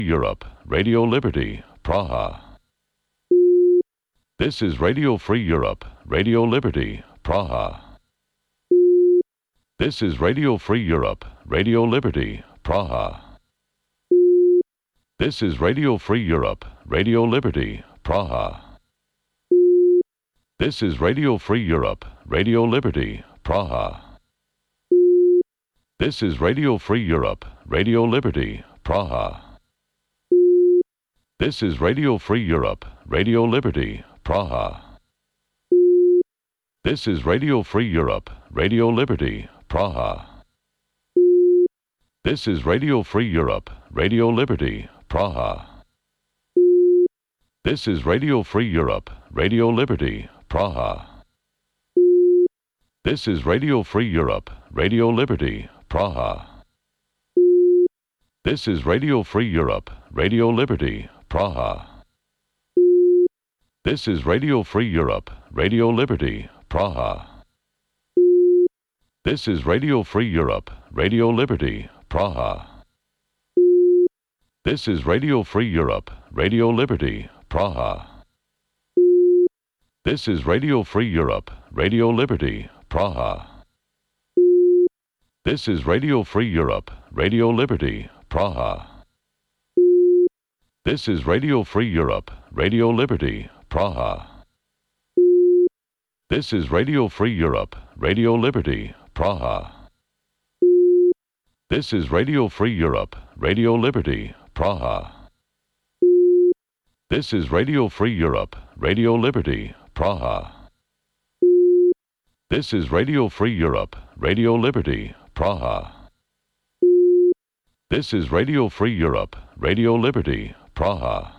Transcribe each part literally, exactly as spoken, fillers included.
Europe, Radio Liberty, Praha. This is Radio Free Europe, Radio Liberty, Praha. This is Radio Free Europe, Radio Liberty, Praha. This is Radio Free Europe, Radio Liberty, Praha. This is Radio Free Europe, Radio Liberty, Praha. This is Radio Free Europe, Radio Liberty, Praha. This is Radio Free Europe, Radio Liberty, Praha. This is Radio Free Europe, Radio Liberty, Praha. This is Radio Free Europe, Radio Liberty, Praha. This is Radio Free Europe, Radio Liberty, Praha. This is Radio Free Europe, Radio Liberty, Praha. This is Radio Free Europe, Radio Liberty, Praha. This is Radio Free Europe, Radio Liberty, Praha. This is Radio Free Europe, Radio Liberty, Praha. This is Radio Free Europe, Radio Liberty, Praha. This is Radio Free Europe, Radio Liberty, Praha. This is Radio Free Europe, Radio Liberty, Praha. This is Radio Free Europe, Radio Liberty, Praha. This is Radio Free Europe, Radio Liberty, Praha. This is Radio Free Europe, Radio Liberty, Praha. This is Radio Free Europe, Radio Liberty, Praha. This is Radio Free Europe, Radio Liberty, Praha. This is Radio Free Europe, Radio Liberty, Praha.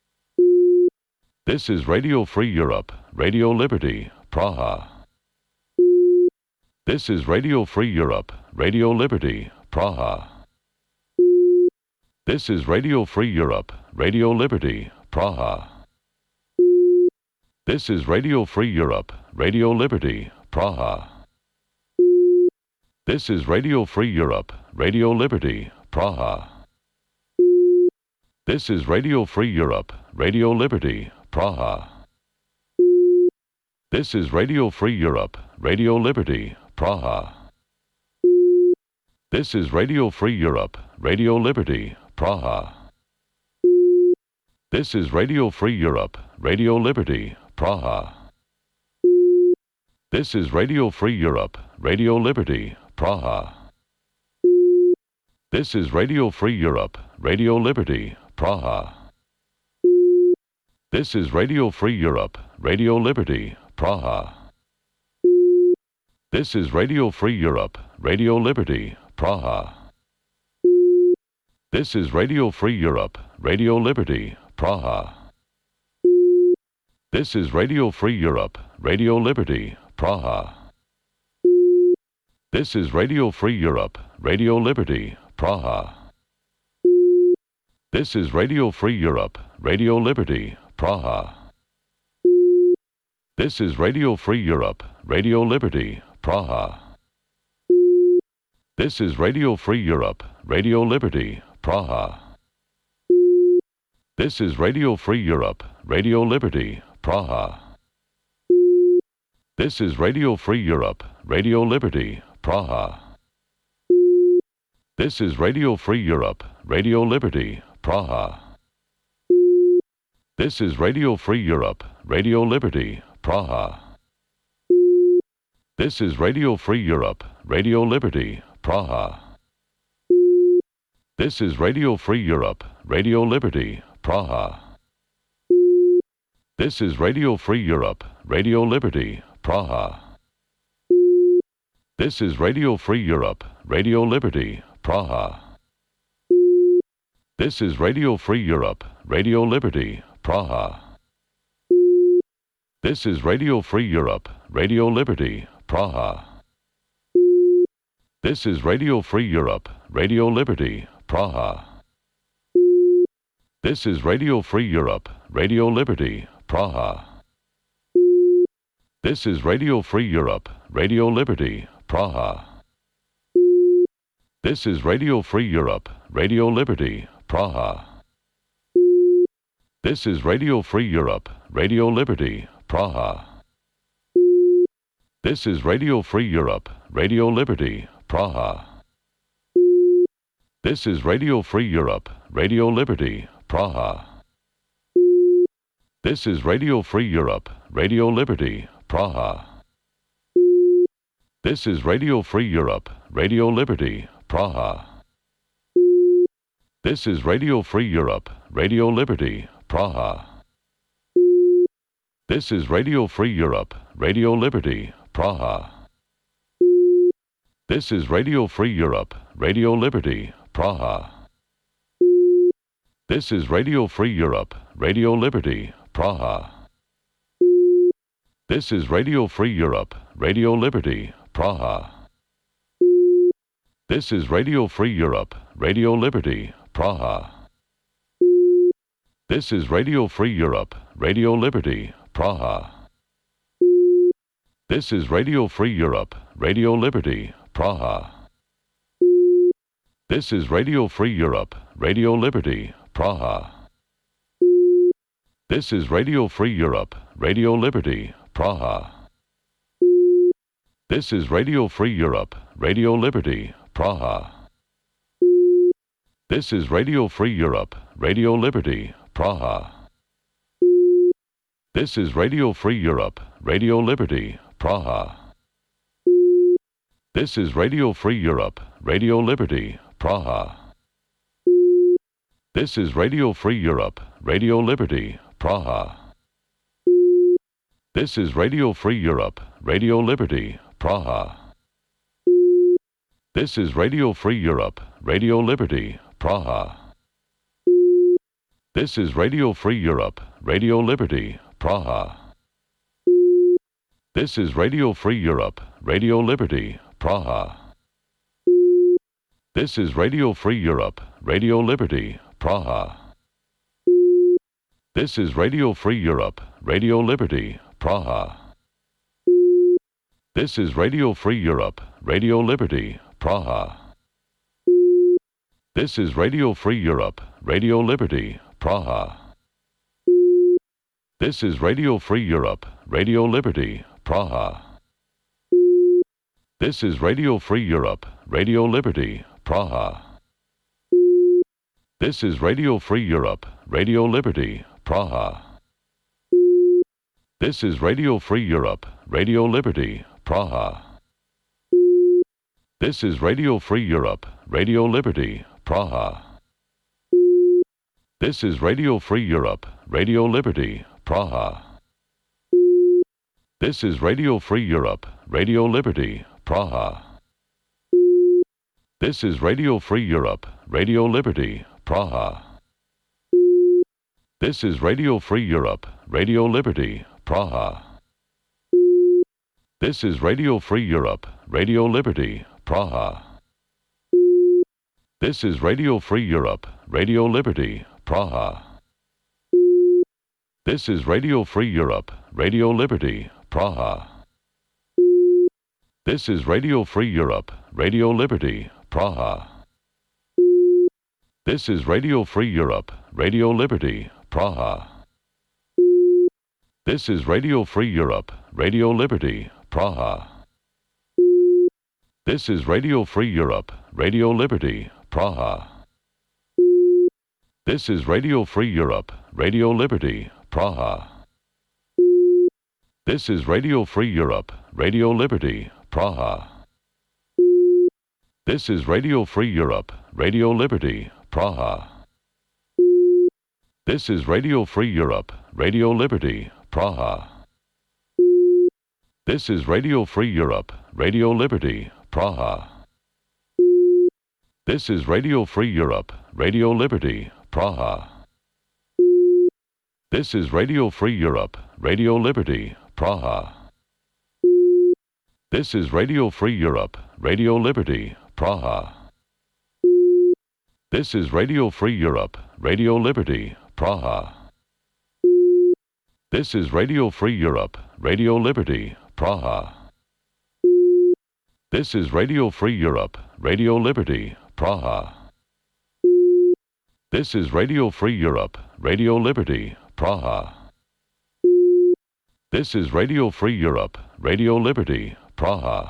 This is Radio Free Europe, Radio Liberty, Praha. This is Radio Free Europe, Radio Liberty, Praha. This is Radio Free Europe, Radio Liberty, Praha. This is Radio Free Europe, Radio Liberty, Praha. This is Radio Free Europe, Radio Liberty, Praha. This is Radio Free Europe, Radio Liberty, Praha. This is Radio Free Europe, Radio Liberty, Praha. This is Radio Free Europe, Radio Liberty, Praha. This is Radio Free Europe, Radio Liberty, Praha. This is Radio Free Europe, Radio Liberty, Praha. This is Radio Free Europe, Radio Liberty, Praha. This is Radio Free Europe, Radio Liberty, Praha. This is Radio Free Europe, Radio Liberty, Praha. This is Radio Free Europe, Radio Liberty, Praha. This is Radio Free Europe, Radio Liberty, Praha. This is Radio Free Europe, Radio Liberty, Praha. This is Radio Free Europe, Radio Liberty, Praha. This is Radio Free Europe, Radio Liberty, Praha. This is Radio Free Europe, Radio Liberty, Praha. This is Radio Free Europe, Radio Liberty, Praha. This is Radio Free Europe, Radio Liberty, Praha. This is Radio Free Europe, Radio Liberty, Praha. This is Radio Free Europe, Radio Liberty, Praha. This is Radio Free Europe, Radio Liberty, Praha. This is Radio Free Europe, Radio Liberty, Praha. This is Radio Free Europe, Radio Liberty, Praha. This is Radio Free Europe, Radio Liberty, Praha. This is Radio Free Europe, Radio Liberty, Praha. This is Radio Free Europe, Radio Liberty, Praha. This is Radio Free Europe, Radio Liberty, Praha. This is Radio Free Europe, Radio Liberty, Praha. This is Radio Free Europe, Radio Liberty, Praha. This is Radio Free Europe, Radio Liberty, Praha. This is Radio Free Europe, Radio Liberty, Praha. This is Radio Free Europe, Radio Liberty, Praha. This is Radio Free Europe, Radio Liberty, Praha. This is Radio Free Europe, Radio Liberty, Praha. This is Radio Free Europe, Radio Liberty, Praha. This is Radio Free Europe, Radio Liberty, Praha. This is Radio Free Europe, Radio Liberty, Praha. This is Radio Free Europe, Radio Liberty, Praha. This is Radio Free Europe, Radio Liberty, Praha. This is Radio Free Europe, Radio Liberty, Praha. This is Radio Free Europe, Radio Liberty, Praha. This is Radio Free Europe, Radio Liberty, Praha. This is Radio Free Europe, Radio Liberty, Praha. This is Radio Free Europe, Radio Liberty, Praha. This is Radio Free Europe, Radio Liberty, Praha. This is Radio Free Europe, Radio Liberty, Praha. This is Radio Free Europe, Radio Liberty, Praha. This is Radio Free Europe, Radio Liberty, Praha. This is Radio Free Europe, Radio Liberty, Praha. This is Radio Free Europe, Radio Liberty, Praha. This is Radio Free Europe, Radio Liberty, Praha. This is Radio Free Europe, Radio Liberty, Praha. This is Radio Free Europe, Radio Liberty, Praha. This is Radio Free Europe, Radio Liberty, Praha. This is Radio Free Europe, Radio Liberty, Praha. This is Radio Free Europe, Radio Liberty, Praha. This is Radio Free Europe, Radio Liberty, Praha. This is Radio Free Europe, Radio Liberty, Praha. This is Radio Free Europe, Radio Liberty, Praha. This is Radio Free Europe, Radio Liberty, Praha. This is Radio Free Europe, Radio Liberty, Praha. This is Radio Free Europe, Radio Liberty, Praha. This is Radio Free Europe, Radio Liberty, Praha. This is Radio Free Europe, Radio Liberty, Praha. This is Radio Free Europe, Radio Liberty, Praha. This is Radio Free Europe, Radio Liberty, Praha. This is Radio Free Europe, Radio Liberty, Praha. This is Radio Free Europe, Radio Liberty, Praha. This is Radio Free Europe, Radio Liberty, Praha. This is Radio Free Europe, Radio Liberty, Praha. This is Radio Free Europe, Radio Liberty, Praha. This is Radio Free Europe, Radio Liberty, Praha. This is Radio Free Europe, Radio Liberty, Praha. This is Radio Free Europe, Radio Liberty, Praha. This is Radio Free Europe, Radio Liberty, Praha. This is Radio Free Europe, Radio Liberty, Praha. This is Radio Free Europe, Radio Liberty, Praha. This is Radio Free Europe, Radio Liberty, Praha. This is Radio Free Europe, Radio Liberty, Praha. This is Radio Free Europe, Radio Liberty, Praha. This is Radio Free Europe, Radio Liberty, Praha. This is Radio Free Europe, Radio Liberty, Praha. This is Radio Free Europe, Radio Liberty, Praha. This is Radio Free Europe, Radio Liberty, Praha. This is Radio Free Europe, Radio Liberty, Praha. This is Radio Free Europe, Radio Liberty, Praha. This is Radio Free Europe, Radio Liberty, Praha.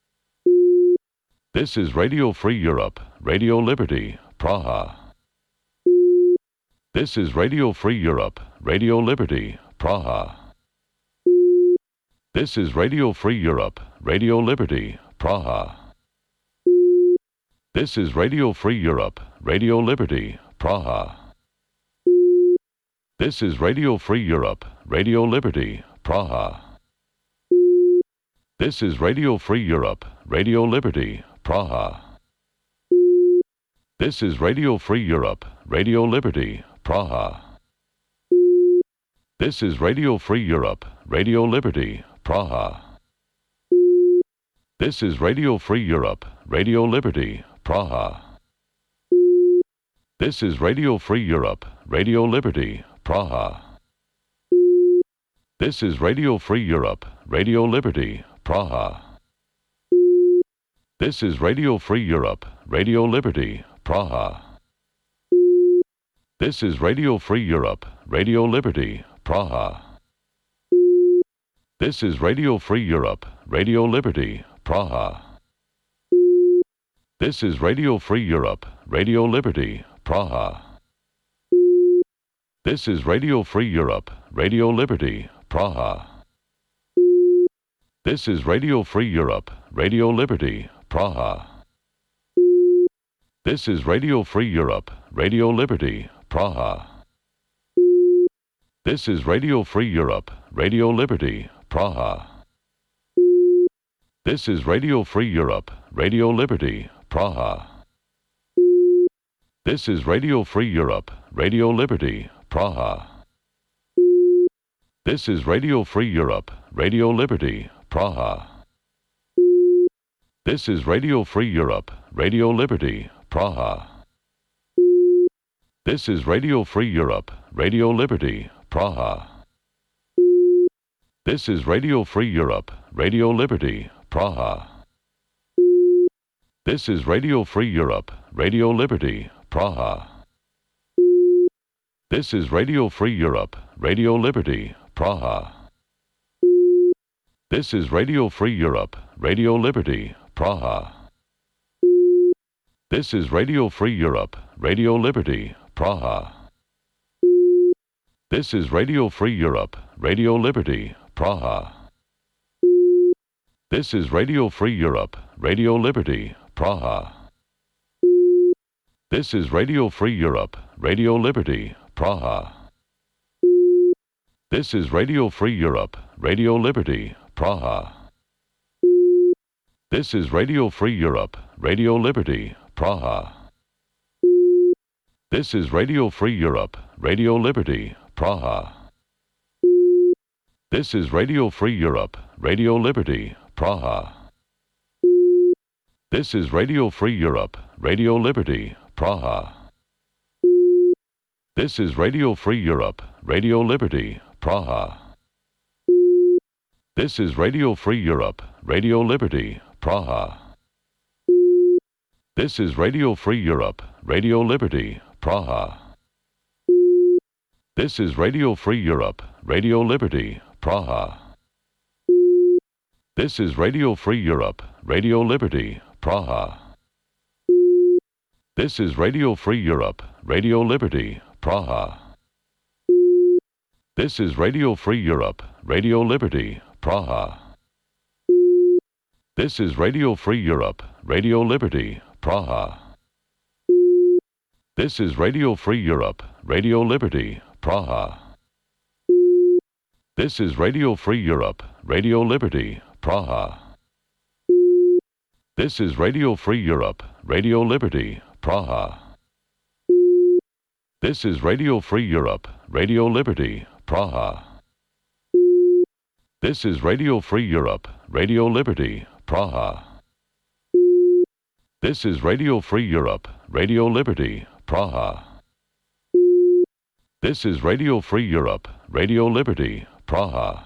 This is Radio Free Europe, Radio Liberty, Praha. This is Radio Free Europe, Radio Liberty, Praha. This is Radio Free Europe, Radio Liberty, Praha. This is Radio Free Europe, Radio Liberty, Praha. This is Radio Free Europe, Radio Liberty, Praha. This is Radio Free Europe, Radio Liberty, Praha. This is Radio Free Europe, Radio Liberty, Praha. This is Radio Free Europe, Radio Liberty, Praha. This is Radio Free Europe, Radio Liberty, Praha. This is Radio Free Europe, Radio Liberty, Praha. This is Radio Free Europe, Radio Liberty, Praha. This is Radio Free Europe, Radio Liberty, Praha. This is Radio Free Europe, Radio Liberty, Praha. This is Radio Free Europe, Radio Liberty, Praha. This is Radio Free Europe, Radio Liberty, Praha. This is Radio Free Europe, Radio Liberty, Praha. This is Radio Free Europe, Radio Liberty, Praha. This is Radio Free Europe, Radio Liberty, Praha. This is Radio Free Europe, Radio Liberty, Praha. This is Radio Free Europe, Radio Liberty, Praha. This is Radio Free Europe, Radio Liberty, Praha. This is Radio Free Europe, Radio Liberty, Praha. This is Radio Free Europe, Radio Liberty, Praha. This is Radio Free Europe, Radio Liberty, Praha. This is Radio Free Europe, Radio Liberty, Praha. This is Radio Free Europe, Radio Liberty, Praha. This is Radio Free Europe, Radio Liberty, Praha. This is Radio Free Europe, Radio Liberty, Praha. This is Radio Free Europe, Radio Liberty, Praha. This is Radio Free Europe, Radio Liberty, Praha. This is Radio Free Europe, Radio Liberty, Praha. This is Radio Free Europe, Radio Liberty, Praha. This is Radio Free Europe, Radio Liberty, Praha. This is Radio Free Europe, Radio Liberty, Praha. This is Radio Free Europe, Radio Liberty, Praha. This is Radio Free Europe, Radio Liberty, Praha. This is Radio Free Europe, Radio Liberty, Praha. This is Radio Free Europe, Radio Liberty, Praha. This is Radio Free Europe, Radio Liberty, Praha. This is Radio Free Europe, Radio Liberty, Praha. This is Radio Free Europe, Radio Liberty, Praha. This is Radio Free Europe, Radio Liberty, Praha. This is Radio Free Europe, Radio Liberty, Praha. This is Radio Free Europe, Radio Liberty, Praha. This is Radio Free Europe, Radio Liberty, Praha. This is Radio Free Europe, Radio Liberty, Praha. This is Radio Free Europe, Radio Liberty, Praha. This is Radio Free Europe, Radio Liberty, Praha. This is Radio Free Europe, Radio Liberty, Praha. This is Radio Free Europe, Radio Liberty, Praha. This is Radio Free Europe, Radio Liberty, Praha. This is Radio Free Europe, Radio Liberty, Praha.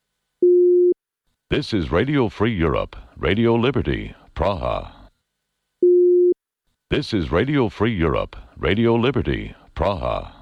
This is Radio Free Europe, Radio Liberty, Praha. This is Radio Free Europe, Radio Liberty, Praha.